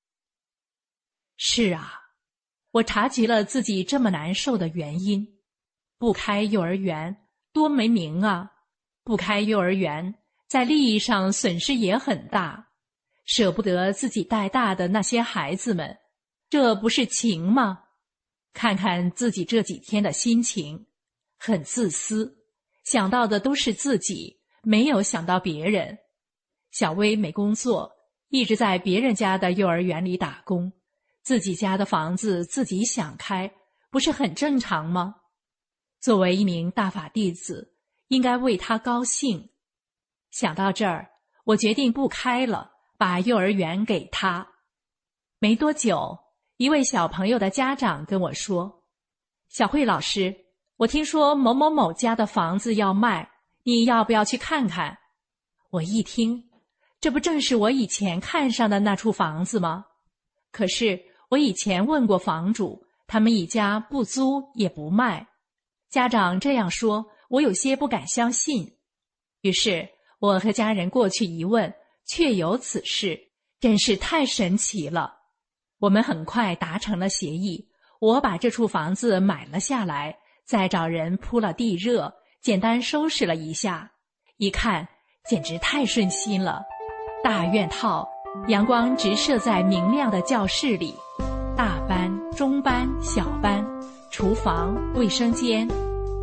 是啊，我察觉了自己这么难受的原因。不开幼儿园多没名啊，不开幼儿园在利益上损失也很大，舍不得自己带大的那些孩子们，这不是情吗？看看自己这几天的心情，很自私，想到的都是自己，没有想到别人。小薇没工作，一直在别人家的幼儿园里打工，自己家的房子自己想开，不是很正常吗？作为一名大法弟子，应该为他高兴。想到这儿，我决定不开了，把幼儿园给他。没多久，一位小朋友的家长跟我说，小慧老师，我听说某某某家的房子要卖，你要不要去看看？我一听，这不正是我以前看上的那处房子吗？可是我以前问过房主，他们一家不租也不卖。家长这样说，我有些不敢相信。于是我和家人过去一问，确有此事，真是太神奇了。我们很快达成了协议，我把这处房子买了下来，再找人铺了地热，简单收拾了一下，一看简直太顺心了。大院套，阳光直射在明亮的教室里，大班、中班、小班，厨房、卫生间，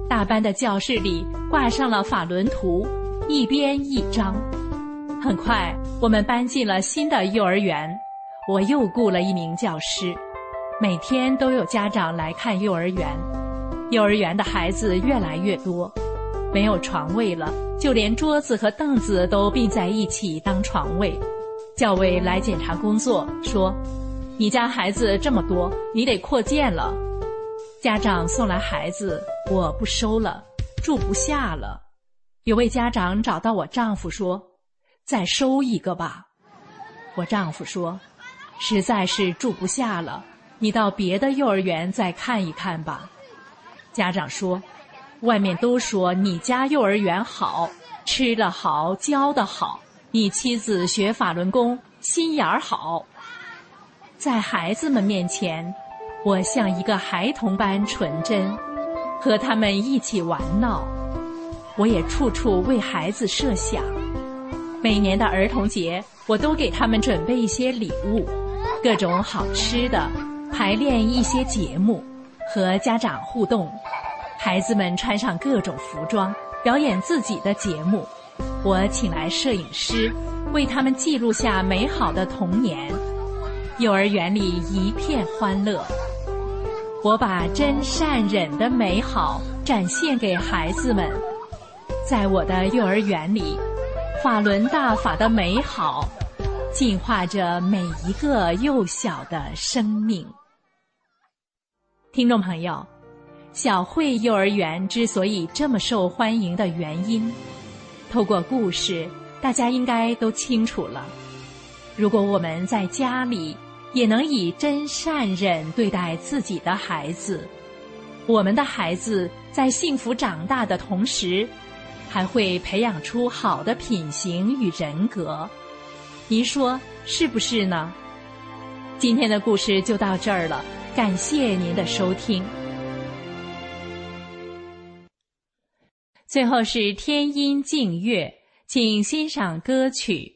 大班的教室里挂上了法轮图，一边一张。很快，我们搬进了新的幼儿园，我又雇了一名教师。每天都有家长来看幼儿园，幼儿园的孩子越来越多，没有床位了，就连桌子和凳子都并在一起当床位。教委来检查工作，说：“你家孩子这么多，你得扩建了。”家长送来孩子，我不收了，住不下了。有位家长找到我丈夫说：“再收一个吧。”我丈夫说：“实在是住不下了，你到别的幼儿园再看一看吧。”家长说：“外面都说你家幼儿园好，吃得好，教得好，你妻子学法轮功，心眼儿好。”在孩子们面前，我像一个孩童般纯真，和他们一起玩闹。我也处处为孩子设想。每年的儿童节，我都给他们准备一些礼物，各种好吃的，排练一些节目，和家长互动。孩子们穿上各种服装，表演自己的节目。我请来摄影师，为他们记录下美好的童年。幼儿园里一片欢乐。我把真善忍的美好展现给孩子们。在我的幼儿园里，法轮大法的美好净化着每一个幼小的生命。听众朋友，小慧幼儿园之所以这么受欢迎的原因，透过故事，大家应该都清楚了。如果我们在家里也能以真善忍对待自己的孩子，我们的孩子在幸福长大的同时，还会培养出好的品行与人格。您说是不是呢？今天的故事就到这儿了，感谢您的收听。最后是天音静乐，请欣赏歌曲。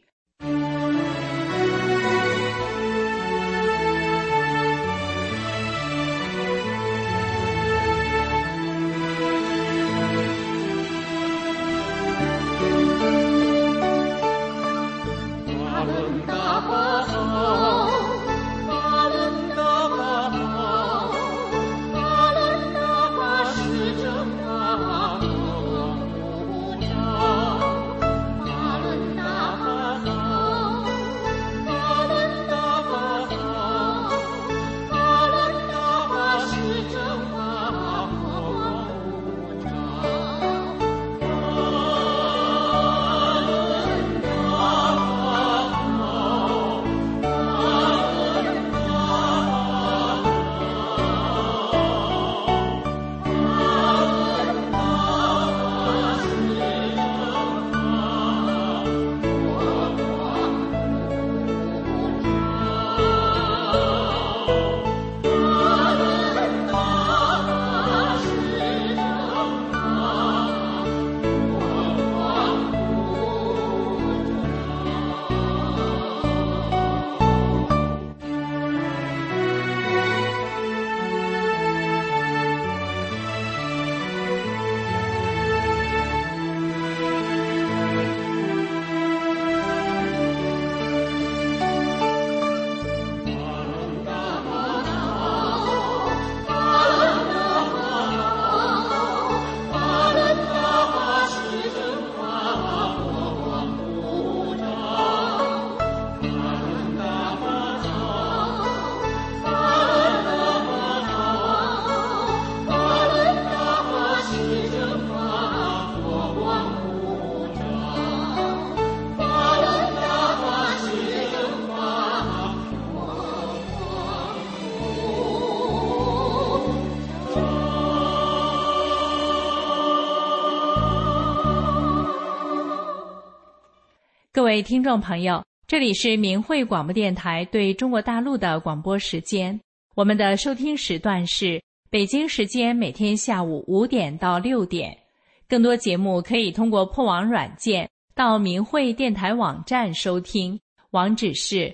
各位听众朋友，这里是明慧广播电台对中国大陆的广播时间。我们的收听时段是北京时间每天下午5点到6点。更多节目可以通过破网软件到明慧电台网站收听，网址是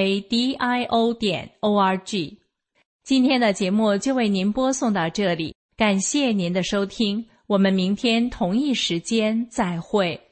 mhradio.org。今天的节目就为您播送到这里， 感谢您的收听，我们明天同一时间再会。